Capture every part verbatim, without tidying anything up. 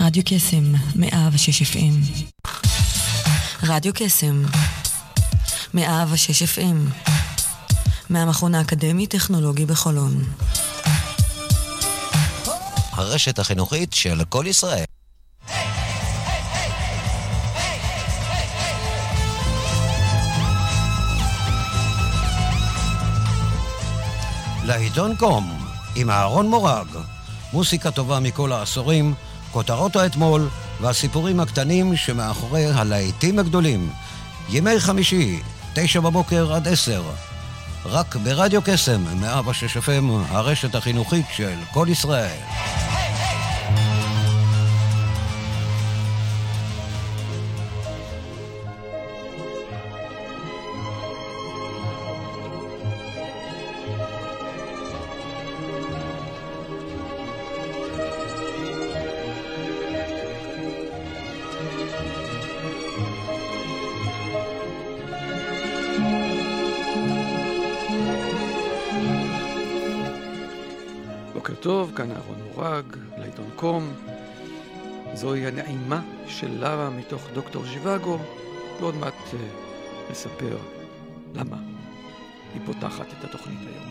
רדיו קסם, מאה ושש אף אם. רדיו קסם, מאה ושש אף אם. מהמכון האקדמי-טכנולוגי בחולון. הרשת החינוכית של כל ישראל. לעיתון קום, עם אהרון מורג. מוסיקה טובה מכל העשורים, כותרות האתמול והסיפורים הקטנים שמאחורי הלהיטים הגדולים. ימי חמישי, תשע בבוקר עד עשר. רק ברדיו קסם, מאה ושש אף אם, הרשת החינוכית של כל ישראל. טוב, כאן אהרון מורג, לעיתון קום. זוהי הנעימה של לרה מתוך דוקטור ז'יוואגו, ועוד מעט uh, נספר למה היא פותחת את התוכנית היום.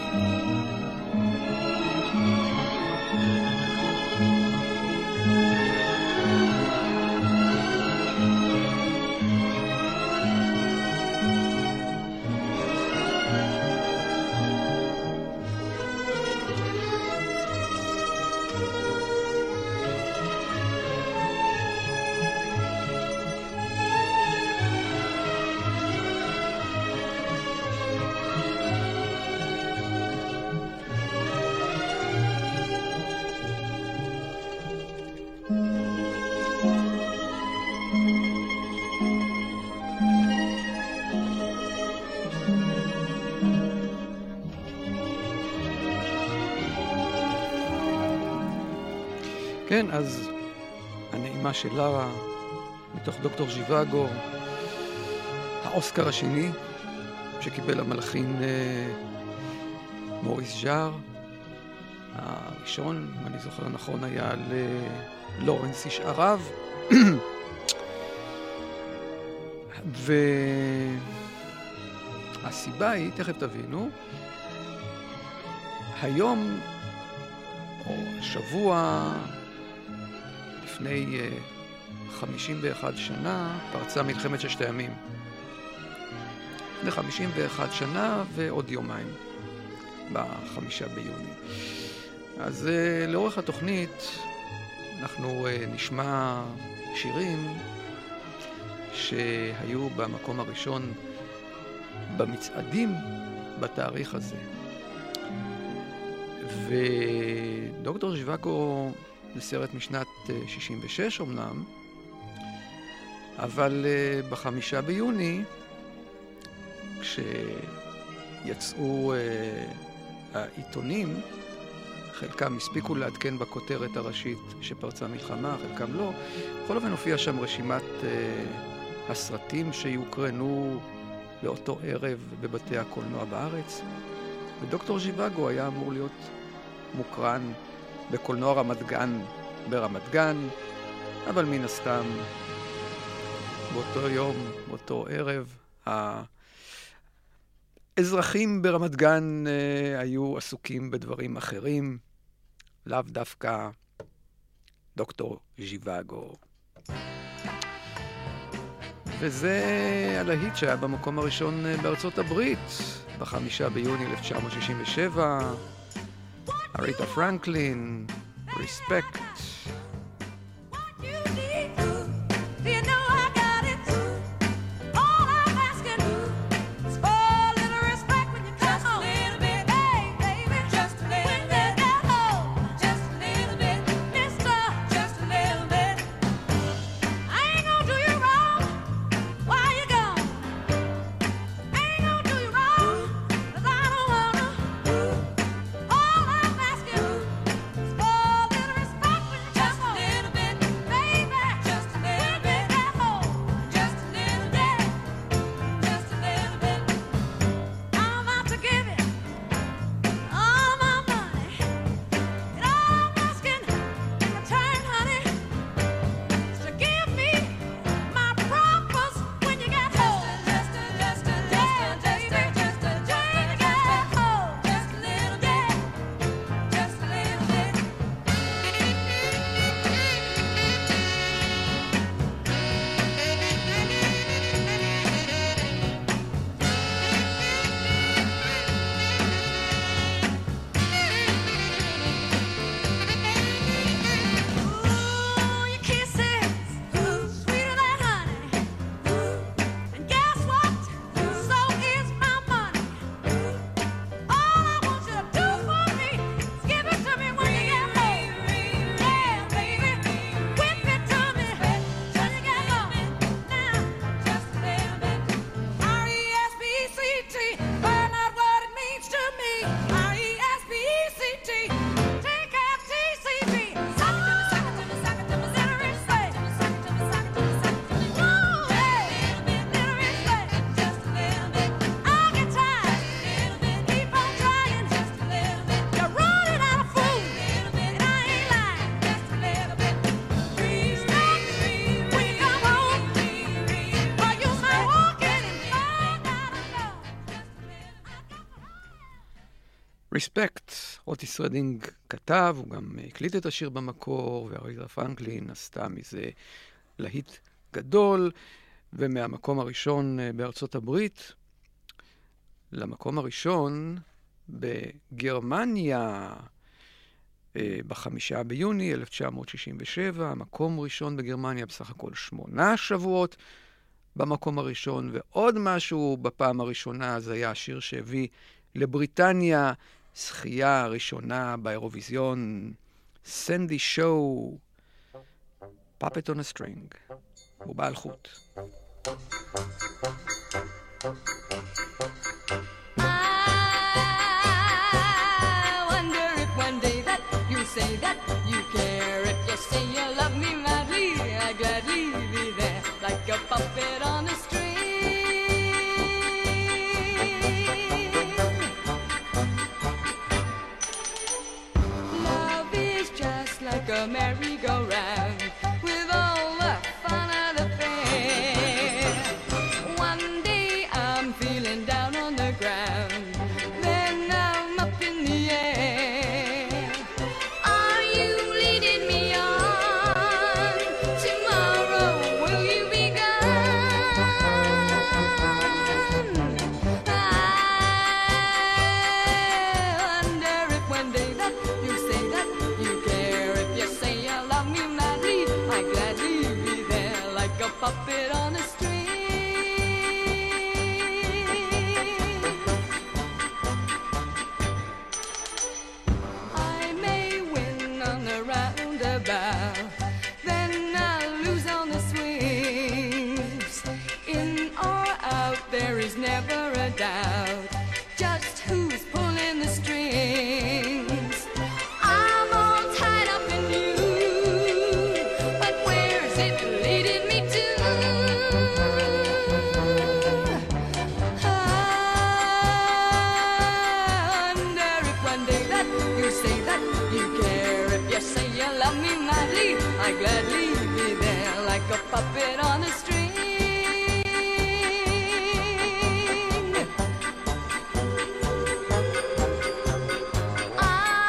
כן, אז הנעימה של לרה מתוך דוקטור ז'יוואגו, האוסקר השני שקיבל המלחין אה, מוריס ז'אר. הראשון, אם אני זוכר נכון, היה ללורנס איש ערב. והסיבה היא, תכף תבינו, היום או שבוע לפני חמישים ואחת שנה פרצה מלחמת ששת הימים. לפני חמישים ואחת שנה ועוד יומיים, בחמישה ביוני. אז לאורך התוכנית אנחנו נשמע שירים שהיו במקום הראשון במצעדים בתאריך הזה. ודוקטור ז'יוואגו זה סרט משנת שישים ושש אמנם, אבל בחמישה ביוני, כשיצאו העיתונים, חלקם הספיקו לעדכן בכותרת הראשית שפרצה מלחמה, חלקם לא. בכל אופן הופיעה שם רשימת הסרטים שיוקרנו לאותו ערב בבתי הקולנוע בארץ. ודוקטור ז'יוואגו היה אמור להיות מוקרן בקולנוע רמת גן ברמת גן, אבל מן הסתם באותו יום, באותו ערב, האזרחים ברמת גן אה, היו עסוקים בדברים אחרים, לאו דווקא דוקטור ז'יוואגו. וזה הלהיט שהיה במקום הראשון בארצות הברית, בחמישה ביוני אלף תשע מאות שישים ושבע, אריתה פרנקלין, Respect. Respect, אוטיס רדינג כתב, הוא גם הקליט את השיר במקור, ואריתה פרנקלין עשתה מזה להיט גדול, ומהמקום הראשון בארצות הברית, למקום הראשון בגרמניה, בחמישה ביוני אלף תשע מאות שישים ושבע, המקום ראשון בגרמניה בסך הכל שמונה שבועות במקום הראשון, ועוד משהו בפעם הראשונה, זה היה השיר שהביא לבריטניה זכייה ראשונה באירוויזיון, סנדי שואו, Puppet on a String, הוא בעל חוט. Say that you care. If you say you love me madly, I gladly be there like a puppet on a string. Love is just like a merry-go-round with all the fun of the fair. One day I'm feeling down on the ground, then I'm up in the air. Puppet on a string. I may win on the roundabout, then I'll lose on the swings. In or out, there is never a doubt just who's pulling the strings. I'm all tied up in you, but where's it leading me to? I gladly be there like a puppet on a string. I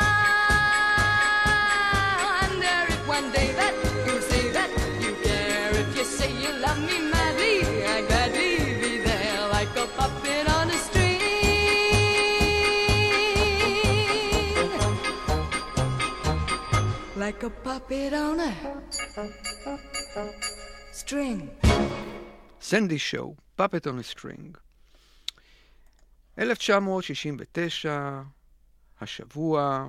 wonder if one day that you say that you care. If you say you love me madly, I gladly be there like a puppet on a string. Like a puppet on a string. סנדי שואו, Puppet on a String. אלף תשע מאות שישים ותשע, השבוע,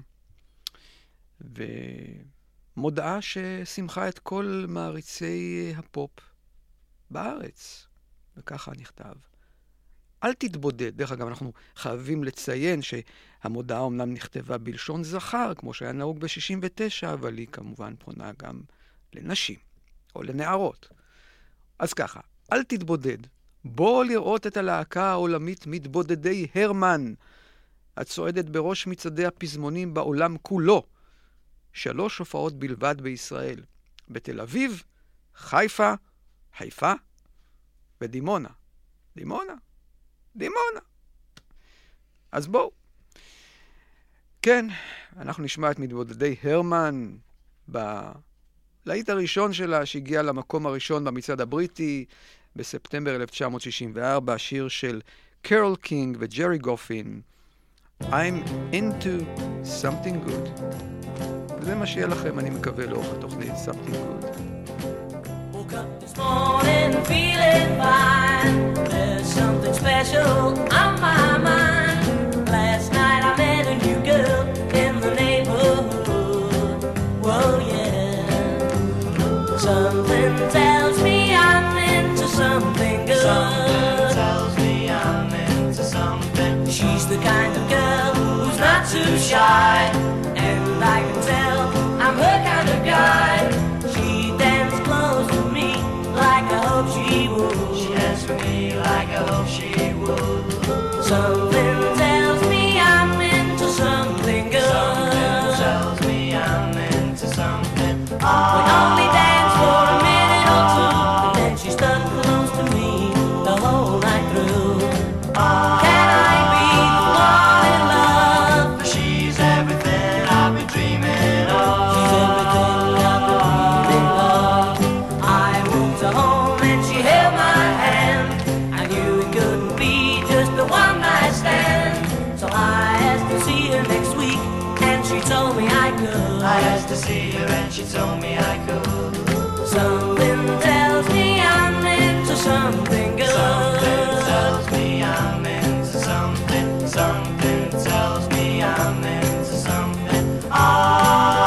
ומודעה ששמחה את כל מעריצי הפופ בארץ. וככה נכתב. אל תתבודד. דרך אגב, אנחנו חייבים לציין שהמודעה אומנם נכתבה בלשון זכר, כמו שהיה נהוג ב-שישים ותשע, אבל היא כמובן פונה גם לנשים, או לנערות. אז ככה, אל תתבודד. בוא לראות את הלהקה העולמית מתבודדי הרמן, הצועדת בראש מצעדי הפזמונים בעולם כולו. שלוש הופעות בלבד בישראל. בתל אביב, חיפה, חיפה ודימונה. דימונה. דימונה. אז בואו. כן, אנחנו נשמע את מתבודדי הרמן בלהיט הראשון שלה, שהגיע למקום הראשון במצעד הבריטי בספטמבר אלף תשע מאות שישים וארבע, שיר של קרול קינג וג'רי גופין, I'm into something good. וזה מה שיהיה לכם, אני מקווה, לאורך התוכנית, something good. Woke up this morning feeling fine. There's something special on my mind. Last night I met a new girl in the neighborhood. Whoa, yeah. Something tells me I'm into something good. Something tells me I'm into something. She's the kind of girl who's not too shy, and I can tell I'm her kind of guy. She danced close to me like I hope she would. She danced with me like I hope she would. Some she told me I could. I asked to see her and she told me I could. Something tells me I'm into something good. Something tells me I'm into something. Something tells me I'm into something. Ah.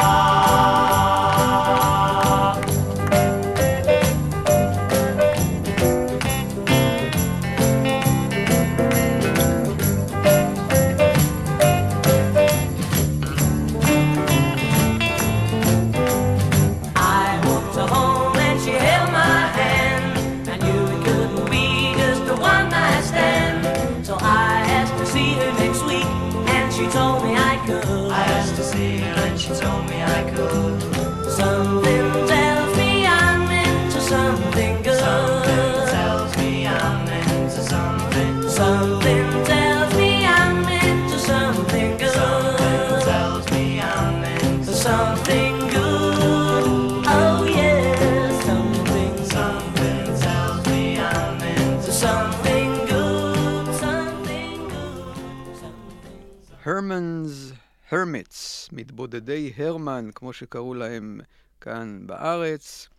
She told me I could. Something tells me I'm into something good. Something tells me I'm into something. Something tells me I'm into something good. Something tells me I'm into something good. Oh yeah, something. Something tells me I'm into something good. Something good. Something. Herman's Hermits, מתבודדי הרמן, כמו שקראו להם כאן בארץ.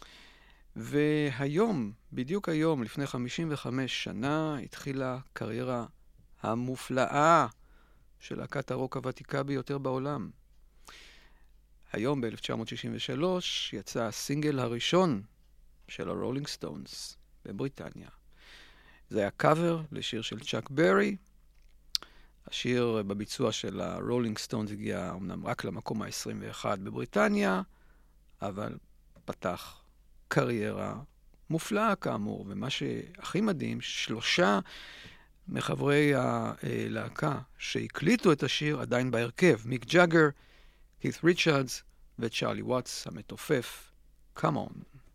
והיום, בדיוק היום, לפני חמישים וחמש שנה, התחילה קריירה המופלאה של להקת הרוק הוותיקה ביותר בעולם. היום, ב-אלף תשע מאות שישים ושלוש, יצא הסינגל הראשון של הרולינג סטונס בבריטניה. זה היה קאבר לשיר של צ'אק ברי. השיר בביצוע של הרולינג סטונס הגיע אמנם רק למקום ה-עשרים ואחת בבריטניה, אבל פתח קריירה מופלאה כאמור, ומה שהכי מדהים, שלושה מחברי הלהקה שהקליטו את השיר עדיין בהרכב, מיק ג'אגר, קית ריצ'רדס וצ'ארלי וואטס המתופף. Come on.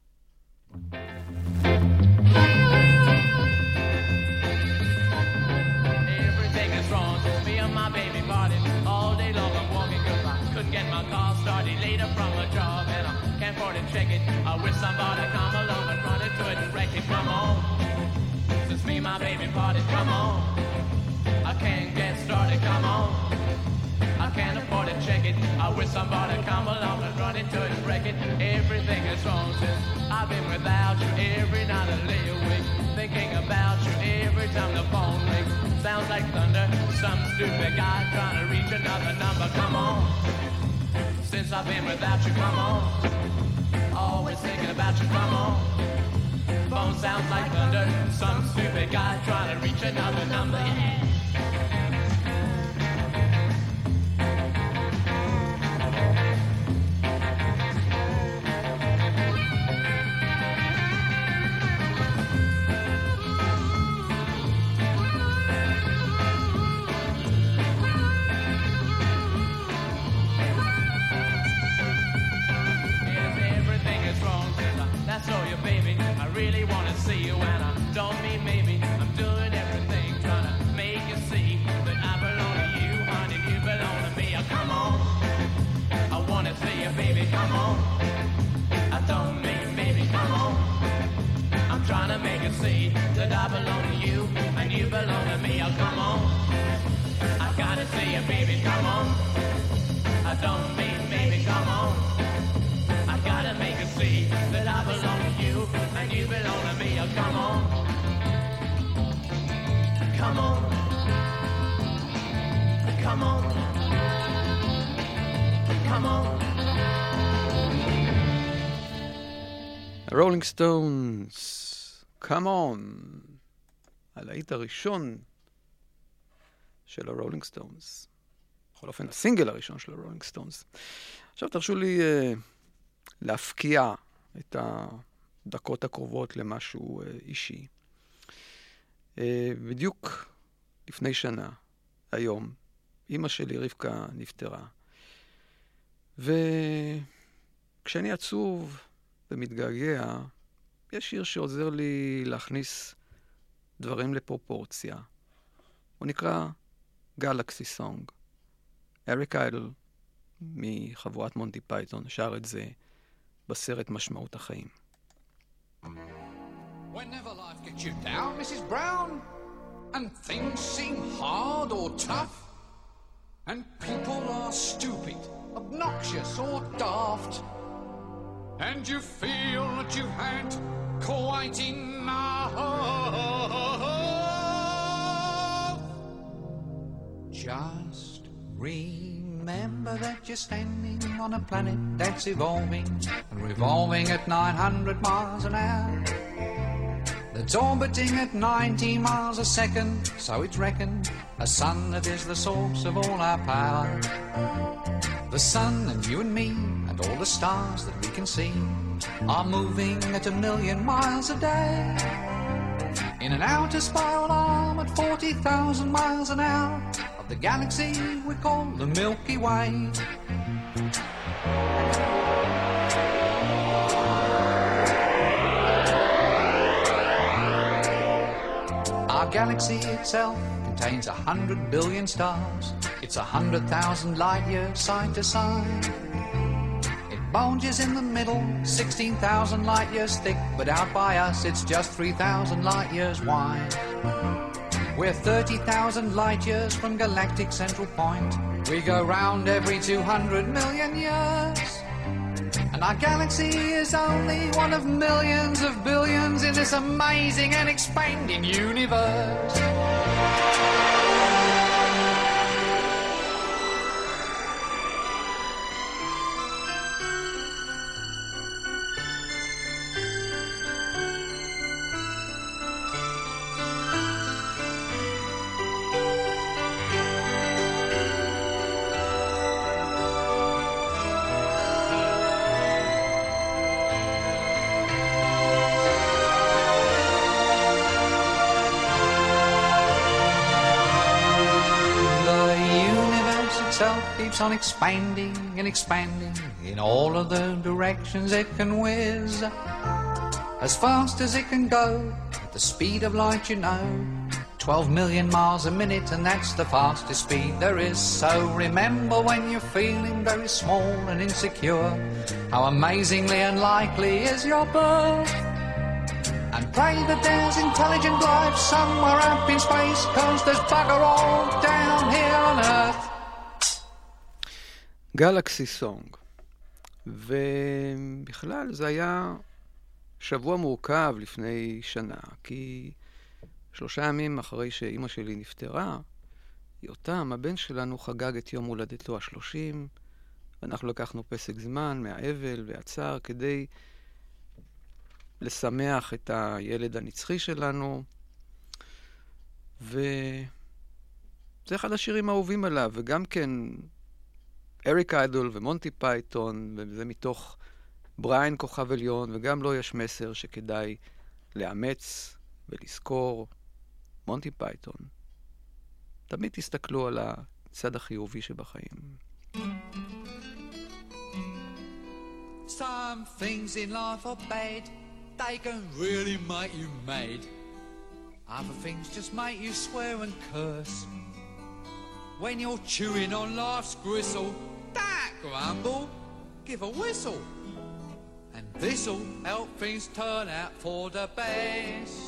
My baby party all day long. I'm walking cause I couldn't get my car started later from a job and I can't afford to check it. I wish somebody come along and run into it and wreck it. Come on, since me my baby party, come on. I can't get started, come on. I can't afford to check it. I wish somebody come along and run into it and wreck it. Everything is wrong since I've been without you. Every night I lay awake thinking about you. Every time the phone rings, sounds like thunder. Some stupid guy trying to reach another number. Come on, since I've been without you, come on. Always thinking about you, come on. Phone sounds like thunder. Some stupid guy trying to reach another number. Yeah. רולינג סטונס, Come on, הלהיט הראשון של הרולינג סטונס. בכל אופן, הסינגל הראשון של הרולינג סטונס. עכשיו תרשו לי uh, להפקיע את הדקות הקרובות למשהו uh, אישי. Uh, בדיוק לפני שנה, היום, אמא שלי רבקה נפטרה. וכשאני עצוב ומתגעגע, יש שיר שעוזר לי להכניס דברים לפרופורציה. הוא נקרא גלקסי סונג. אריק איידל מחבורת מונטי פייתון שר את זה בסרט משמעות החיים. Whenever life gets you down, Missus Brown, and things seem hard or tough, and people are stupid obnoxious or daft, and you feel that you've had quite enough. Just remember that you're standing on a planet that's evolving and revolving at nine hundred miles an hour. That's orbiting at ninety miles a second, so it's reckoned a sun that is the source of all our power. The sun and you and me and all the stars that we can see are moving at a million miles a day in an outer spiral arm at forty thousand miles an hour of the galaxy we call the Milky Way. Our galaxy itself contains a hundred billion stars. It's a hundred thousand light years side to side. It bulges in the middle, sixteen thousand light years thick, but out by us it's just three thousand light years wide. We're thirty thousand light years from galactic central point. We go round every two hundred million years. And our galaxy is only one of millions of billions in this amazing and expanding universe. Keeps on expanding and expanding in all of the directions it can whiz, as fast as it can go, at the speed of light, you know, twelve million miles a minute, and that's the fastest speed there is. So remember when you're feeling very small and insecure, how amazingly unlikely is your birth, and pray that there's intelligent life somewhere up in space, 'cause there's bugger all down here on Earth. גלקסי סונג. ובכלל זה היה שבוע מורכב לפני שנה, כי שלושה ימים אחרי שאימא שלי נפטרה, יותם, הבן שלנו, חגג את יום הולדתו השלושים, ואנחנו לקחנו פסק זמן מהאבל והצער כדי לשמח את הילד הנצחי שלנו, וזה אחד השירים האהובים עליו, וגם כן אריק איידל ומונטי פייתון, וזה מתוך בריין כוכב עליון, וגם לו יש מסר שכדאי לאמץ ולזכור. מונטי פייתון, תמיד תסתכלו על הצד החיובי שבחיים. Some things in life are bad, they can really make you mad. Other things just make you swear and curse. When you're chewing on life's gristle, don't grumble, give a whistle. And this'll help things turn out for the best.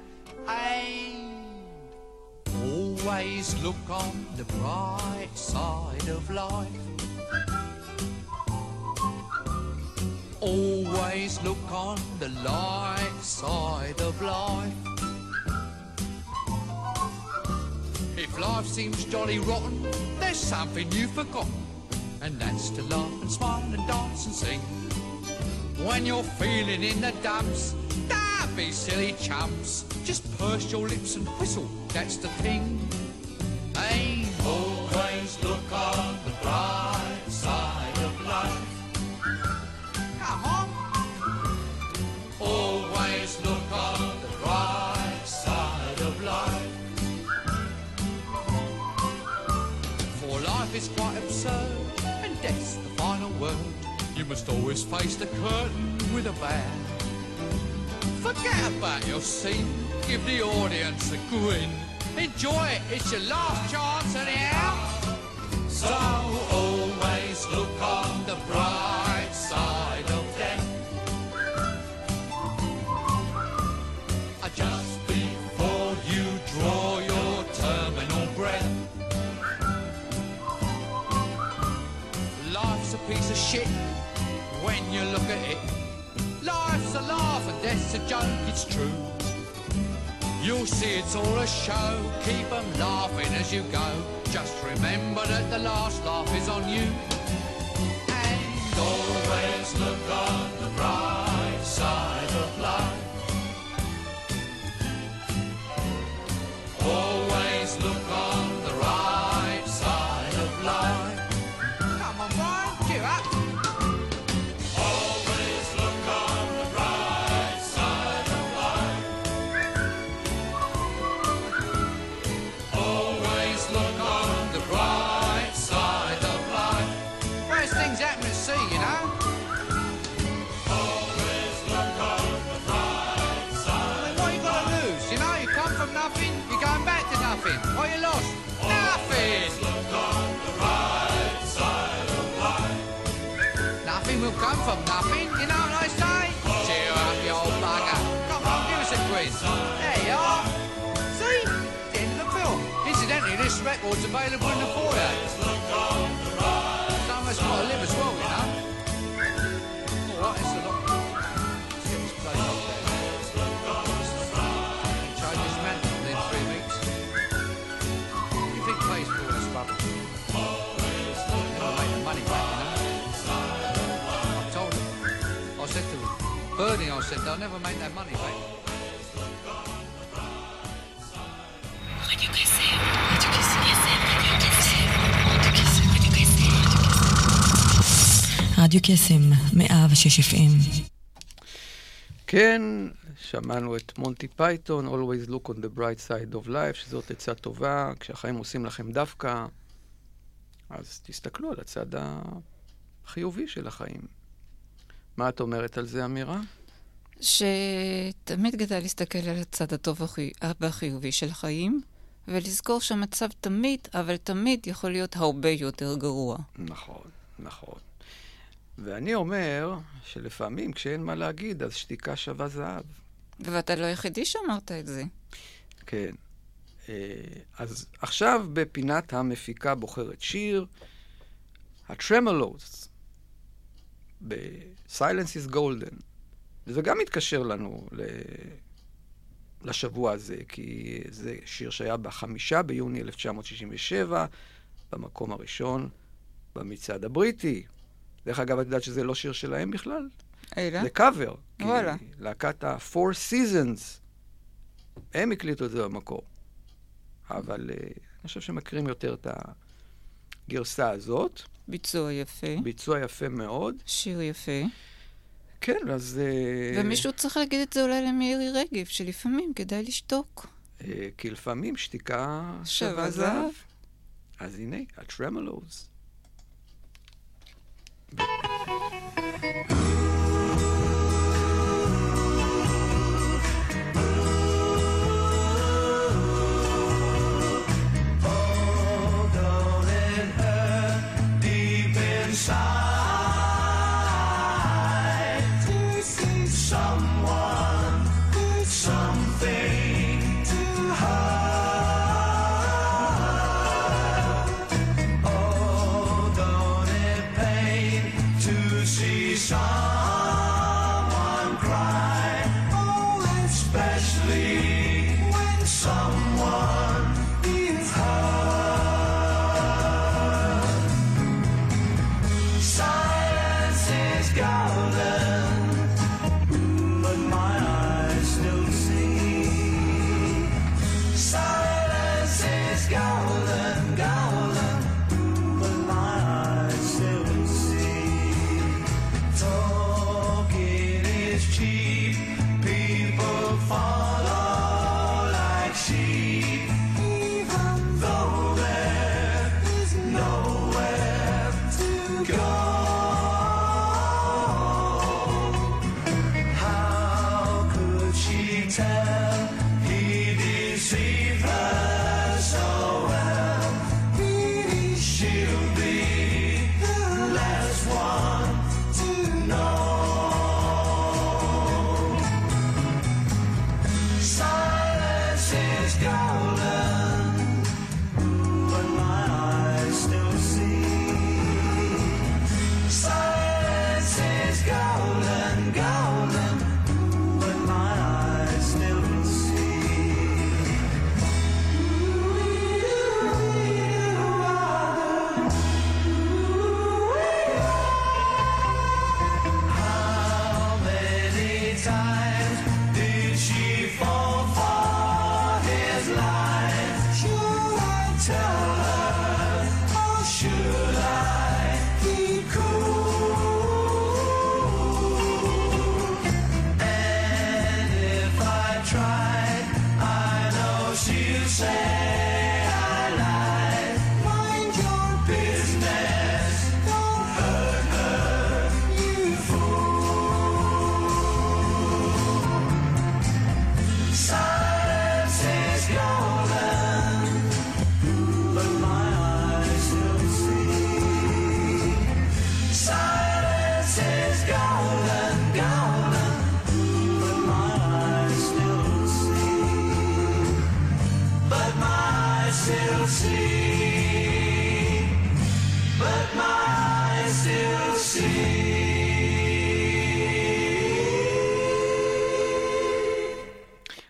And always look on the bright side of life. Always look on the light side of life. If life seems jolly rotten, there's something you've forgotten, and that's to laugh and smile and dance and sing. When you're feeling in the dumps, don't be silly chumps, just purse your lips and whistle, that's the thing. Hey, always look on the bright side of life. Come on. Always look on the bright side of life. Life is quite absurd, and death's the final word. You must always face the curtain with a bow. Forget about your scene, give the audience a grin. Enjoy it, it's your last chance anyhow. So always look on the bright side of death. Just before you draw your terminal breath, life's a piece of shit when you look at it. Life's a laugh and death's a joke, it's true. You'll see it's all a show, keep 'em laughing as you go. Just remember that the last laugh is on you. And always look on the bright side of life. Always look on the right side of life. Come on, Brian, cheer up. Always look on the bright side of life. Always look on the bright side of life. Worst things happen at sea, you know. Always look on the bright side. I mean, what you got to lose? You know, you come from nothing, you're going back to nothing. What you lost? Nothing. Look on the right side of life. Nothing will come from nothing, you know what I say? Cheer up, you old bugger. Come on, give us a quiz. There you are. See? The end of the film. Incidentally, this record's available in the foyer. Some of us got to live as well, you know. All right, it's a lot. Let's get this place off there. Change this man within three weeks. What do you think pays for all this rubbish? Never make the money back, you know. I told him. I said to Bernie, I said, they'll never make that money back. רדיו קסם, רדיו קסם, רדיו קסם, רדיו קסם, רדיו קסם, רדיו קסם, מאה ושש אף אם. כן, שמענו את מונטי פייתון, Always look on the bright side of life, שזאת עצה טובה, כשהחיים עושים לכם דווקא, אז תסתכלו על הצד החיובי של החיים. מה את אומרת על זה, אמירה? שתמיד כדאי להסתכל על הצד הטוב והחיובי של החיים, ולזכור שהמצב תמיד, אבל תמיד יכול להיות הרבה יותר גרוע. נכון, נכון. ואני אומר שלפעמים כשאין מה להגיד, אז שתיקה שווה זהב. ואתה לא היחידי שאמרת את זה. כן. אז עכשיו בפינת המפיקה בוחרת שיר, הטרמלוס, ב-Silence is Golden. וזה גם מתקשר לנו לשבוע הזה, כי זה שיר שהיה בחמישה ביוני אלף תשע מאות שישים ושבע, במקום הראשון במצעד הבריטי. דרך אגב, את יודעת שזה לא שיר שלהם בכלל? אלא? זה קאבר. וואלה. כי להקת ה-Four Seasons, הם הקליטו את זה במקור. אבל אני חושב שמכירים יותר את הגרסה הזאת. ביצוע יפה. ביצוע יפה מאוד. שיר יפה. כן, אז... ומישהו צריך להגיד את זה אולי למירי רגב, שלפעמים כדאי לשתוק. כי לפעמים שתיקה שווה זהב. אז הנה, הטרמלוס. Go.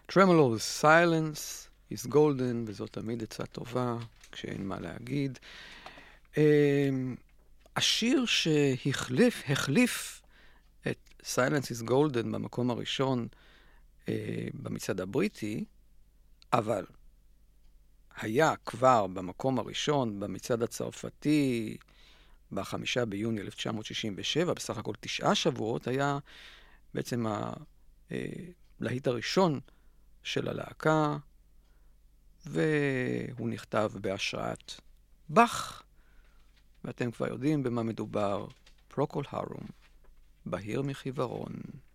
Tremolo's Silence is Golden, וזאת תמיד עצה טובה, כשאין מה להגיד. השיר שהחליף, החליף את Silence is Golden במקום הראשון במצעד הבריטי, אבל היה כבר במקום הראשון במצעד הצרפתי בחמישה ביוני אלף תשע מאות שישים ושבע, בסך הכל תשעה שבועות, היה בעצם הלהיט הראשון של הלהקה, והוא נכתב בהשראת באך, ואתם כבר יודעים במה מדובר, פרוקול הרום, בהיר מחיוורון.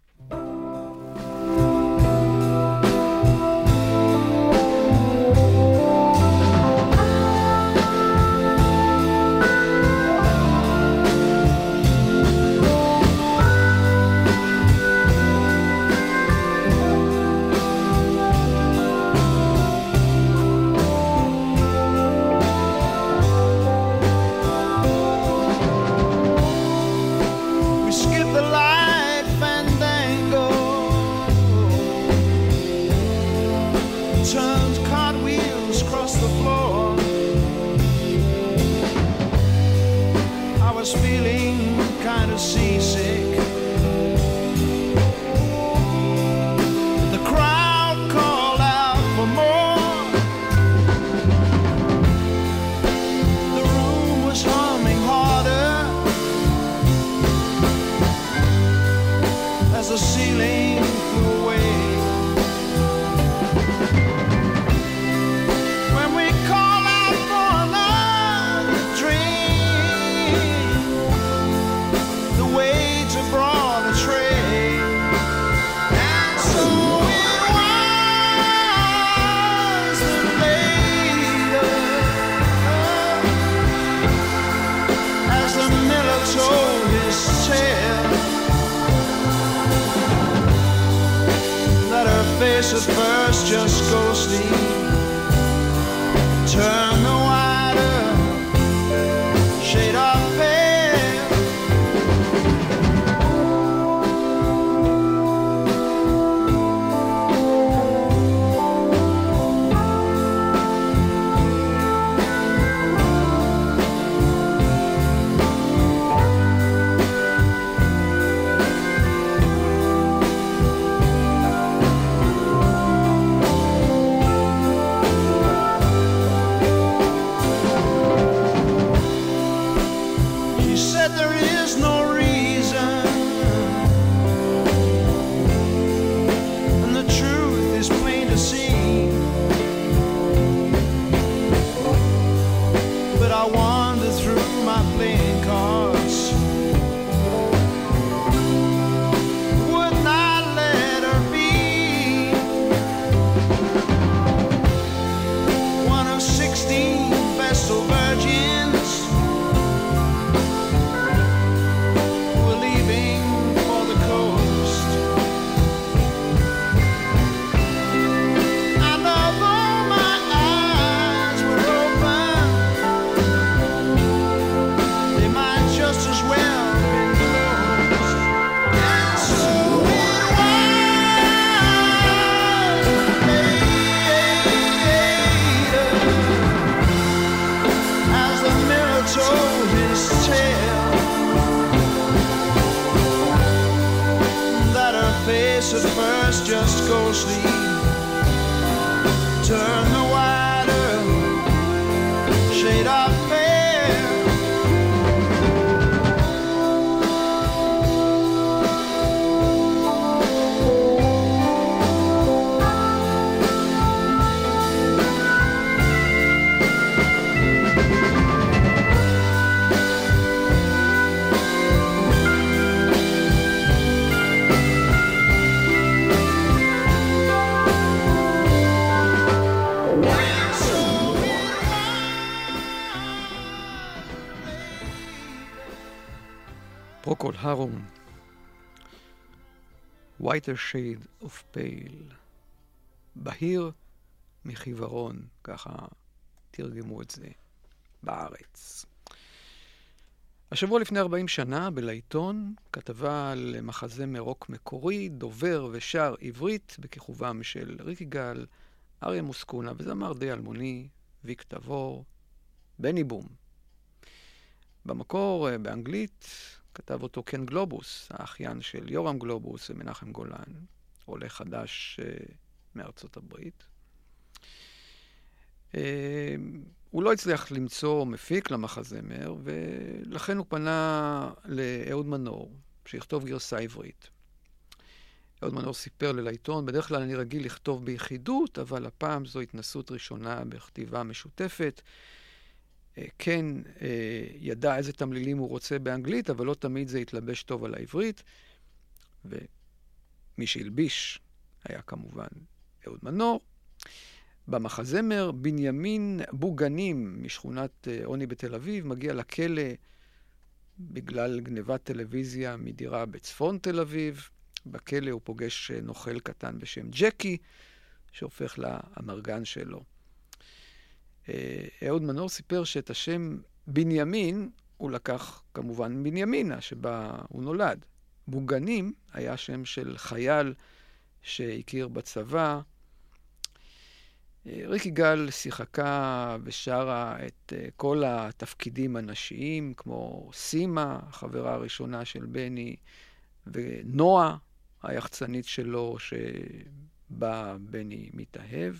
At first just ghostly, turn the wider shade of pale. At first just ghostly, turn the wider shade of pale. פרוקול הרום, Whiter Shade of Pale, בהיר מחיוורון, ככה תרגמו את זה בארץ. השבוע לפני ארבעים שנה, בלעיתון, כתבה על מחזמר רוק מקורי, דובר ושר עברית, בכיכובם של ריק יגאל, אריה מוסקונה וזמר די אלמוני, ויק תבור, בני בום. במקור, באנגלית, כתב אותו קן גלובוס, האחיין של יורם גלובוס ומנחם גולן, עולה חדש מארצות הברית. הוא לא הצליח למצוא מפיק למחזמר, ולכן הוא פנה לאהוד מנור, שיכתוב גרסה עברית. אהוד מנור סיפר לעיתון, בדרך כלל אני רגיל לכתוב ביחידות, אבל הפעם זו התנסות ראשונה בכתיבה משותפת. כן, ידע איזה תמלילים הוא רוצה באנגלית, אבל לא תמיד זה התלבש טוב על העברית. ומי שהלביש היה כמובן אהוד מנור. במחזמר, בנימין בוגנים משכונת עוני בתל אביב מגיע לכלא בגלל גנבת טלוויזיה מדירה בצפון תל אביב. בכלא הוא פוגש נוכל קטן בשם ג'קי, שהופך לאמרגן שלו. אהוד מנור סיפר שאת השם בנימין הוא לקח כמובן בנימינה, שבה הוא נולד. בוגנים היה שם של חייל שהכיר בצבא. ריק יגאל שיחקה ושרה את כל התפקידים הנשיים, כמו סימה, החברה הראשונה של בני, ונועה, היחצנית שלו, שבה בני מתאהב.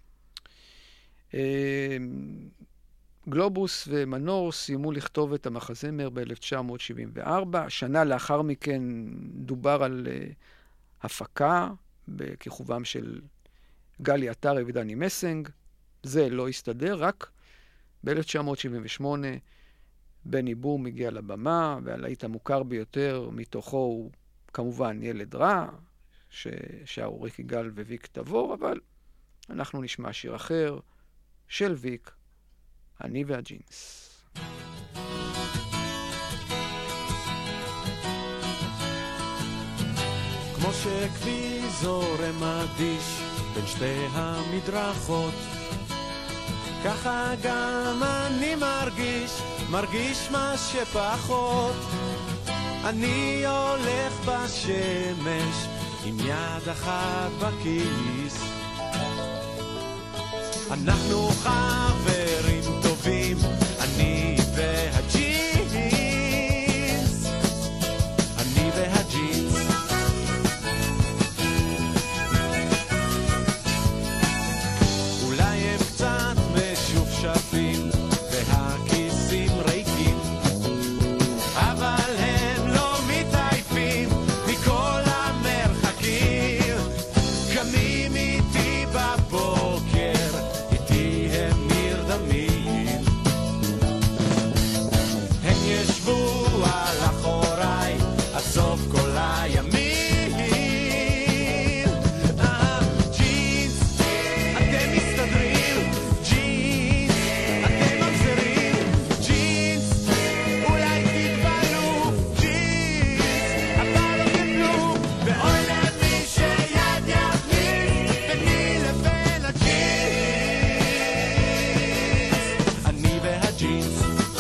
גלובוס ומנור סיימו לכתוב את המחזמר ב-אלף תשע מאות שבעים וארבע. שנה לאחר מכן דובר על הפקה בכיכובם של גלי עטרי ודני מסנג. זה לא הסתדר, רק ב-אלף תשע מאות שבעים ושמונה בני בום הגיע לבמה, והלהיט המוכר ביותר מתוכו הוא כמובן ילד רע, ששרו ריק יגאל וויק תבור, אבל אנחנו נשמע שיר אחר של ויק, אני והג'ינס. כמו שכביש זורם אדיש בין שתי המדרכות, ככה גם אני מרגיש, מרגיש מה שפחות. אני הולך בשמש עם יד אחת בכיס, אנחנו חברים טובים, אני והג'ינס, אני והג'ינס. אולי הם קצת משופשפים והכיסים ריקים, אבל הם לא מתעייפים מכל המרחקים. קמים איתי בבוקר, איתי הם נרדמים, הם ישבו על אחוריי עד סוף כל הימים. אה, ג'ינס, אתם מסתדרים, ג'ינס, אתם ממזרים, ג'ינס, אולי תתפלו, ג'ינס, אבל לא תפלו, ואוי למי שיד יכניס ביני לבין הג'ינס, אני והג'ינס.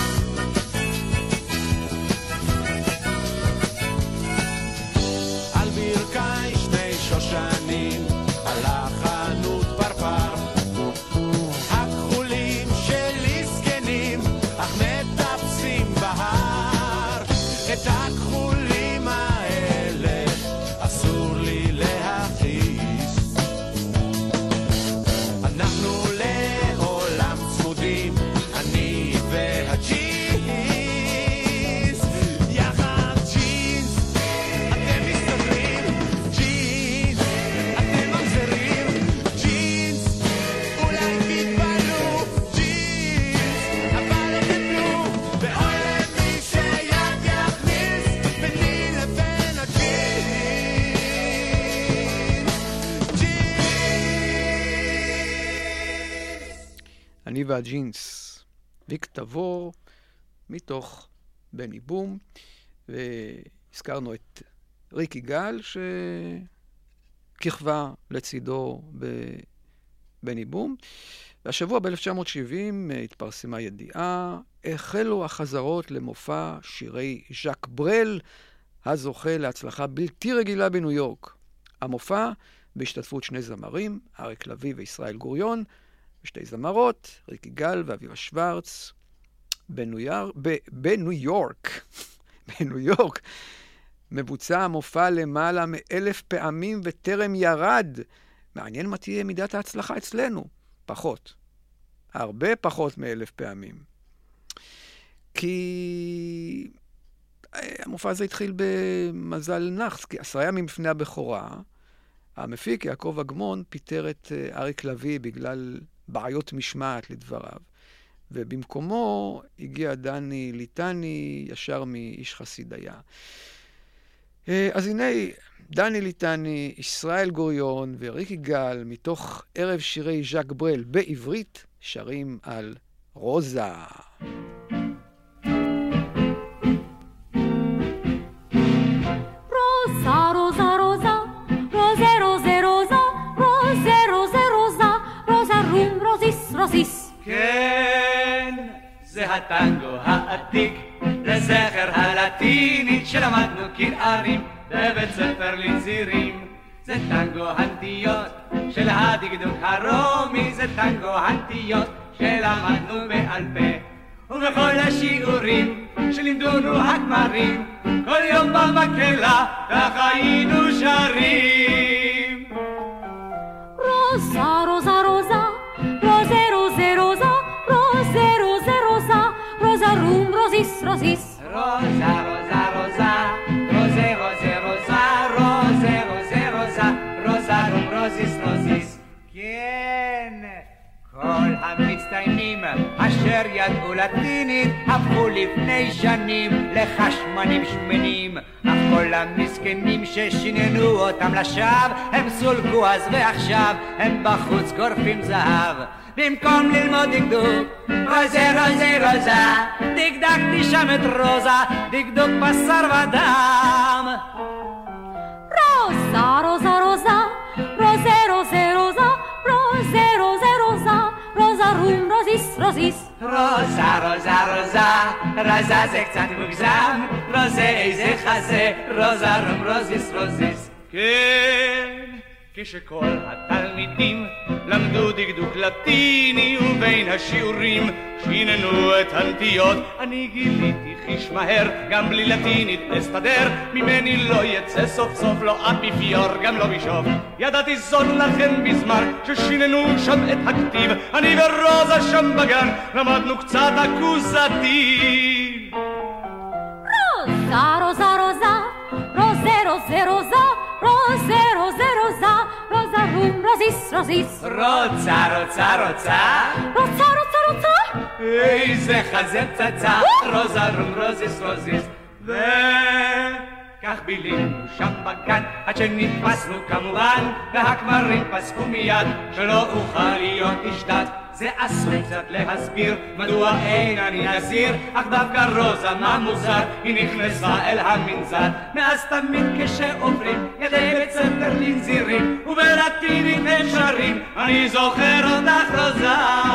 על ברכי שני שושנים, על החנות פרפר, הכחולים שלי זקנים, אך מטפסים בהר. את הכחולים האלה אסור לי להכיס, אנחנו לעולם צמודים, אני והג'ינס, יחד ג'ינס, אתם מסתדרים, ג'ינס, אתם ממזרים, ג'ינס, אולי תתפלו, ג'ינס, אבל לא תפלו, ואוי למי שיד יכניס ביני לבין הג'ינס, ג'ינס. אני והג'ינס, ויק תבור, מתוך בני בום, והזכרנו את ריק יגאל, שכיכבה לצידו בבני בום, והשבוע ב-אלף תשע מאות שבעים התפרסמה ידיעה, החלו החזרות למופע שירי ז'אק ברל, הזוכה להצלחה בלתי רגילה בניו יורק. המופע בהשתתפות שני זמרים, אריק לביא וישראל גוריון, ושתי זמרות, ריק יגאל ואביבה שוורץ, בניו יורק, בניו יורק, בניו יורק, מבוצע המופע למעלה מאלף פעמים וטרם ירד. מעניין מה תהיה מידת ההצלחה אצלנו. פחות. הרבה פחות מאלף פעמים. כי המופע הזה התחיל במזל נחס, כי עשרה ימים לפני הבכורה, המפיק יעקב אגמון פיטר את אריק לביא בגלל בעיות משמעת לדבריו. ובמקומו הגיע דני ליטני, ישר מאיש חסידיה. אז הנה, דני ליטני, ישראל גוריון וריק יגאל, מתוך ערב שירי ז'אק ברל בעברית, שרים על רוזה. רוזה, רוזה, רוזה, רוזה, רוזה, רוזה, רוזה, רוזה, רוזה, רוזה, רום, רוזיס, רוזיס. כן, זה הטנגו העתיק, לזכר הלטינית שלמדנו כנערים בבית ספר לנזירים. זה טנגו הנטיות של הדקדוק הרומי, זה טנגו הנטיות שלמדנו בעל פה, ובכל השיעורים שלימדונו הגמרים, כל יום במקהלה ככה היינו שרים. רוזה, רוזה, רוזה, רוזה, רוזה, רוזה, רוזה, רוזה, רוזה, רוזה, רום, רוזיס, רוזיס. רוזה, רוזה, רוזה, רוזה, רוזה, רוזה, רוזה, רוזה, רוזה, רוזה, רום, רוזיס, רוזיס. כן, כל המצטיינים אשר ידעו לטינית הפכו לפני שנים לחשמנים שמנים, אך כל המסכנים ששיננו אותם לשווא הם סולקו אז ועכשיו הם בחוץ גורפים זהב. במקום ללמוד דקדוק רוזה רוזה רוזה, דקדקתי שם את רוזה, דקדוק בשר ודם. רוזה, רוזה, רוזה, רוזה, רוזה, רוזה, רוזה, רוזה, רוזה, רוזה, רום, רוזיס, רוזיס. רוזה, רוזה, רוזה, רוזה זה קצת מוגזם, רוזה איזה חזה, רוזה, רום, רוזיס, רוזיס. כן, כשכל התלמידים למדו דקדוק לטיני ובין השיעורים שיננו את הנטיות, אני גיליתי חיש מהר גם בלי לטינית אסתדר, ממני לא יצא סוף סוף לא אפיפיור גם לא בישוף. ידעתי זאת לכן בזמן ששיננו שם את הכתיב, אני ורוזה שם בגן למדנו קצת אקוזטיב. רוזה, רוזה, רוזה, רוזה, רוזה, רוזה, רוזה, רוזה, רוזה, רוזה, רום, רוזיס, רוזיס. רוצה, רוצה, רוצה, רוצה, רוצה, רוצה, איזה חזה פצצה, רוזה, רום, רוזיס, רוזיס. וכך בילינו שם בגן עד שנתפסנו כמובן, והכמרים פסקו מיד שלא אוכל להיות איש דת. זה אסור קצת להסביר מדוע אין אני נזיר, אך דווקא רוזה מה מוזר היא נכנסה אל המנזר. מאז תמיד כשעוברים ידי בית ספר לנזירים ובלטינית הם שרים אני זוכר אותך רוזה.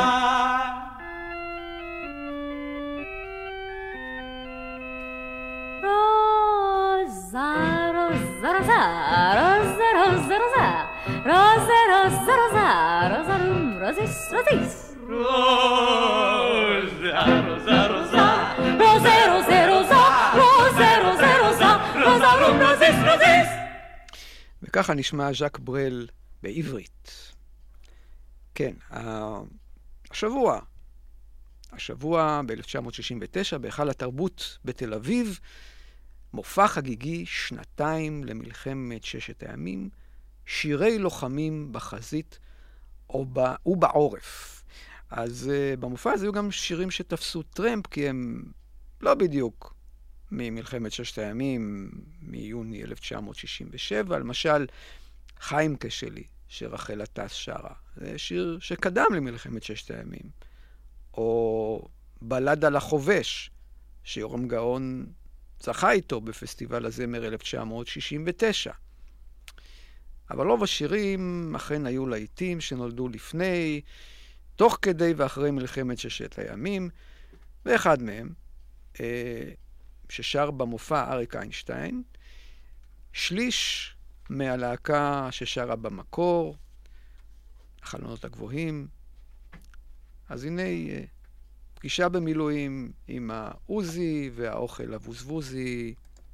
רוזה, רוזה, רוזה, רוזה, רוזה, רוזה, רוזה, רוזה, רום, רוזיס, רוזיס. רוזה, רוזה, רוזה, רוזה, רוזה, רוזה, רוזה, רוזה, רוזה, רוזה, רום, רוזיס, רוזיס. וככה נשמע ז'אק ברל בעברית. כן, השבוע, השבוע ב-אלף תשע מאות שישים ותשע בהיכל התרבות בתל אביב, מופע חגיגי שנתיים למלחמת ששת הימים, שירי לוחמים בחזית ובעורף. אז uh, במופע הזה היו גם שירים שתפסו טרמפ, כי הם לא בדיוק ממלחמת ששת הימים, מיוני אלף תשע מאות שישים ושבע, למשל חיים כשלי, שרחל עטס שרה. זה שיר שקדם למלחמת ששת הימים. או בלד על החובש, שיורם גאון זכה איתו בפסטיבל הזמר אלף תשע מאות שישים ותשע. אבל רוב השירים אכן היו להיטים שנולדו לפני, תוך כדי ואחרי מלחמת ששת הימים, ואחד מהם, ששר במופע אריק איינשטיין, שליש מהלהקה ששרה במקור, החלונות הגבוהים. אז הנה פגישה במילואים עם העוזי והאוכל הבוזבוזי.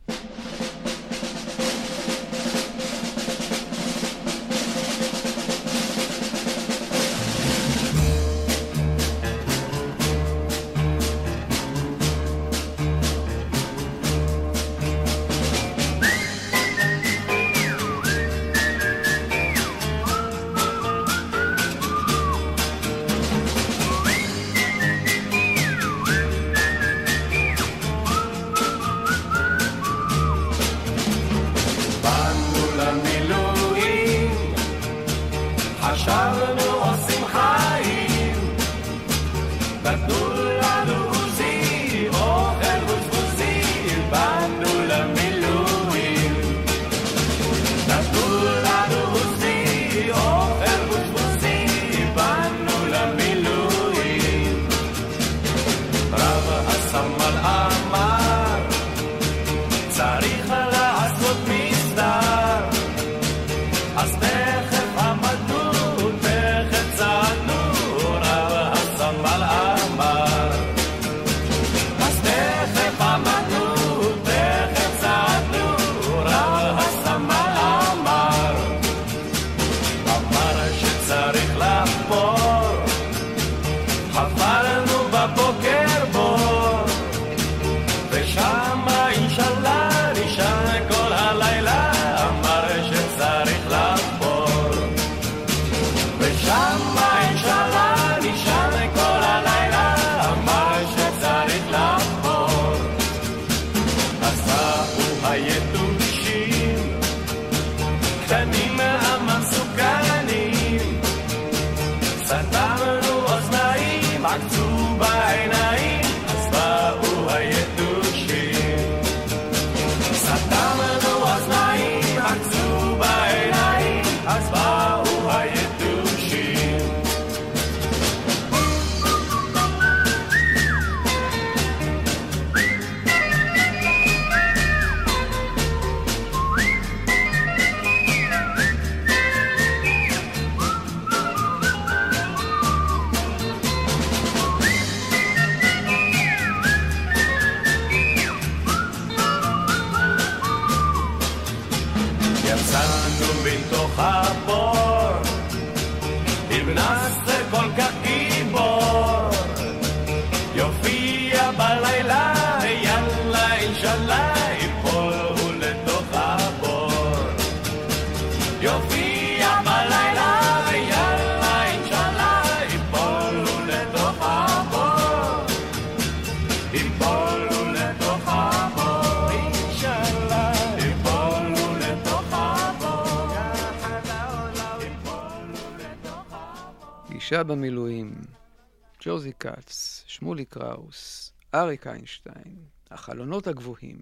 פגישה במילואים, ג'וזי קאץ, שמולי קראוס, אריק איינשטיין, החלונות הגבוהים.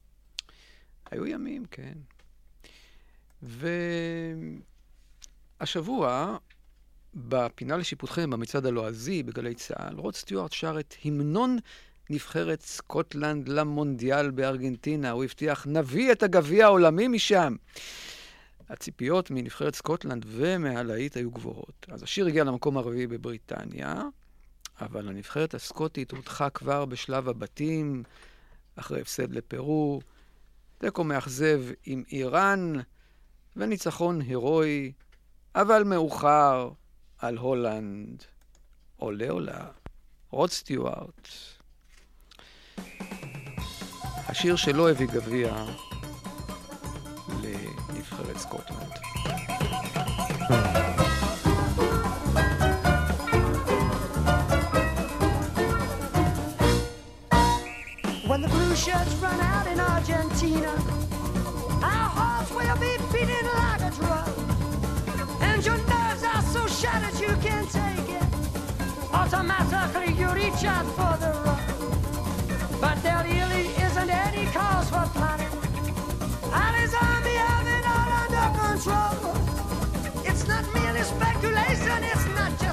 היו ימים, כן. והשבוע, בפינה לשיפוטכם, במצעד הלועזי, בגלי צהל, רוד סטיוארט שר את המנון נבחרת סקוטלנד למונדיאל בארגנטינה. הוא הבטיח, נביא את הגביע העולמי משם. הציפיות מנבחרת סקוטלנד ומהלהיט היו גבוהות. אז השיר הגיע למקום הרביעי בבריטניה, אבל הנבחרת הסקוטית הודחה כבר בשלב הבתים, אחרי הפסד לפרו, תיקו מאכזב עם איראן, וניצחון הירואי, אבל מאוחר על הולנד. עולה עולה, רוד סטיוארט. השיר שלו הביא גביע לנבחרת סקוטלנד. When the blue shirts run out in Argentina, our hearts will be beating like a drum, and your nerves are so shattered you can't take it. Automatically you reach out for the rug, but there really isn't any cause for planning. And his army have it all under control. It's not merely speculation, it's not just imagination.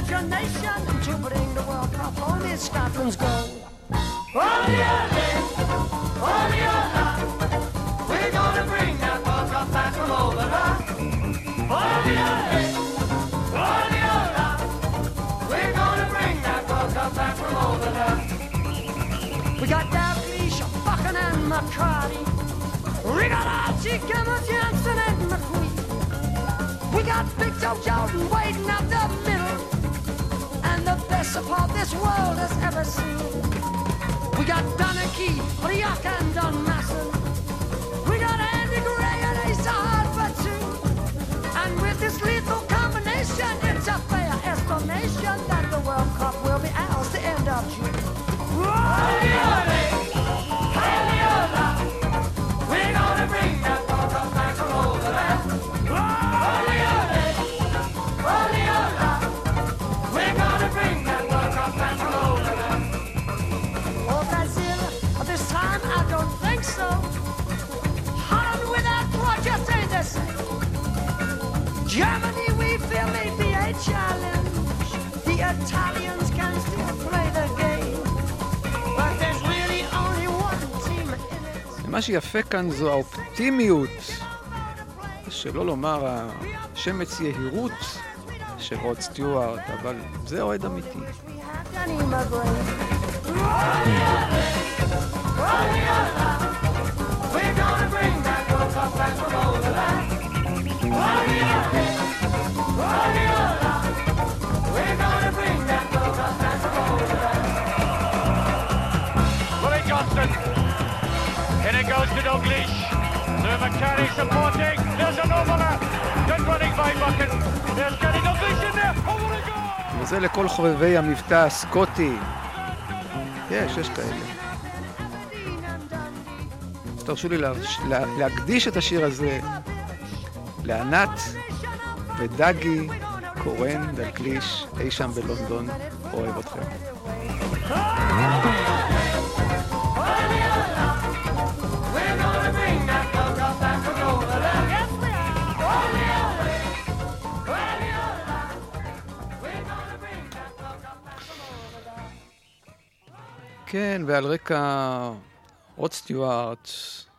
imagination to bring the World Cup home is Scotland's goal. Ole, ole, ole, ole, we're gonna bring that World Cup back from over there. Ole, ole, ole, ole, we're gonna bring that World Cup back from over there. We got Dalglish, Buchan and McCarty. We got Archie, Cameron, Johnson and McQueen. We got Big Joe Jordan waiting out the middle, and the best support this world has ever seen. We got Donaghy, Rioch and Dunmasson. We got Andy Gray and Asa Hart for two. And with this lethal combination, it's a fair estimation that the World Cup will be ours to end of June. Ole, ole, ole, ole, we're gonna bring that World Cup back from over there. Ole, ole, ole, ole, we're gonna bring that World Cup back from over there. Oh, Brazil, this time I don't think so. Holland without Roger ain't the same. Germany, we feel may be a challenge. The Italians can still play the game. But there's really only one team in it. מה שיפה כאן זו האופטימיות, שלא לומר השמץ יהירות של רוד סטיוארט, אבל זה אוהד אמיתי. Danny McGrain. We're gonna bring that World Cup back from over there. We're gonna bring that World Cup back from over there. Louis Johnston. In it goes to Dalglish. Lou McCarry supporting. There's an overlap. Good running by Buchan. There's Kenny Dalglish in there. Over the goal. וזה לכל חובבי המבטא הסקוטי. יש, יש כאלה. תרשו לי לה, לה, להקדיש את השיר הזה לענת ודגי קורן דלגליש, אי שם בלונדון. אוהב אתכם. כן, ועל רקע רוד סטיוארט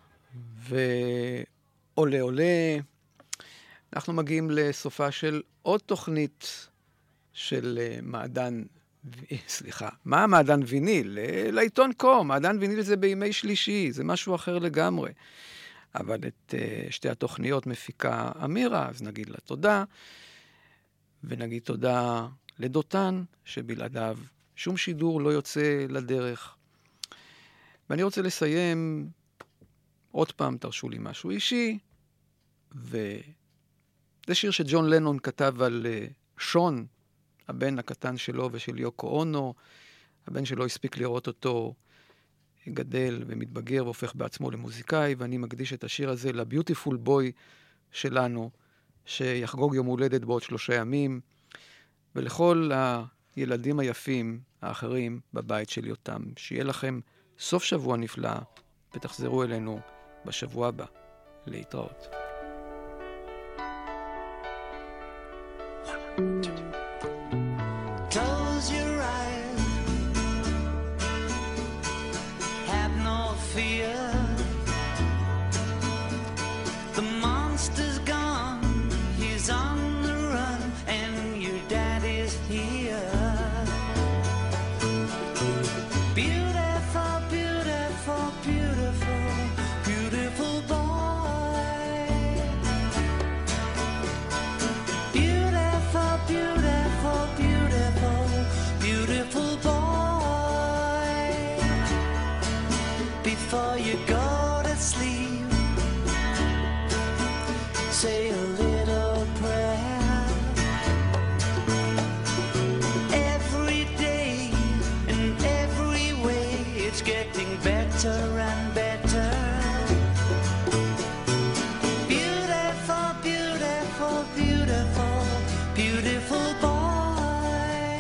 ועולה עולה, אנחנו מגיעים לסופה של עוד תוכנית של מעדן, סליחה, מה מעדן ויניל? לעיתון קום, מעדן ויניל זה בימי שלישי, זה משהו אחר לגמרי. אבל את שתי התוכניות מפיקה אמירה, אז נגיד לה תודה, ונגיד תודה לדותן, שבלעדיו שום שידור לא יוצא לדרך. ואני רוצה לסיים, עוד פעם תרשו לי משהו אישי, וזה שיר שג'ון לנון כתב על שון, הבן הקטן שלו ושל יוקו אונו, הבן שלו הספיק לראות אותו גדל ומתבגר והופך בעצמו למוזיקאי, ואני מקדיש את השיר הזה לביוטיפול בוי שלנו, שיחגוג יום הולדת בעוד שלושה ימים, ולכל הילדים היפים האחרים בבית של יותם. שיהיה לכם סוף שבוע נפלא, ותחזרו אלינו בשבוע הבא. להתראות. Close your eyes, have no fear. The monster's gone, he's on the run, and your daddy's here. Beautiful, beautiful, beautiful, beautiful boy. Beautiful, beautiful, beautiful, beautiful boy. Before you go to sleep, say a little prayer. Every day, in every way, it's getting better and better. Beautiful, beautiful, beautiful, beautiful boy.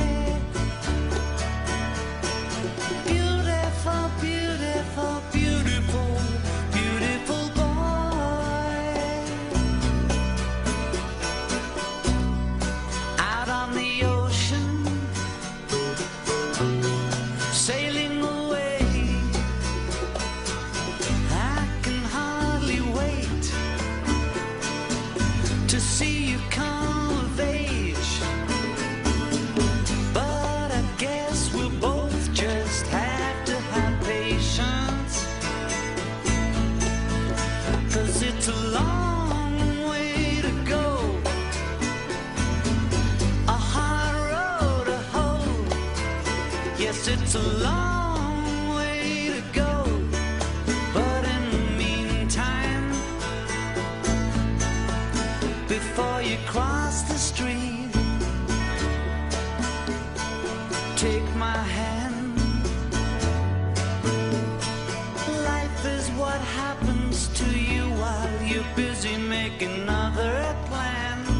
Beautiful, beautiful, beautiful, beautiful boy. Out on the ocean, It's a long way to go, but in the meantime, before you cross the street, take my hand. Life is what happens to you while you're busy making other plans.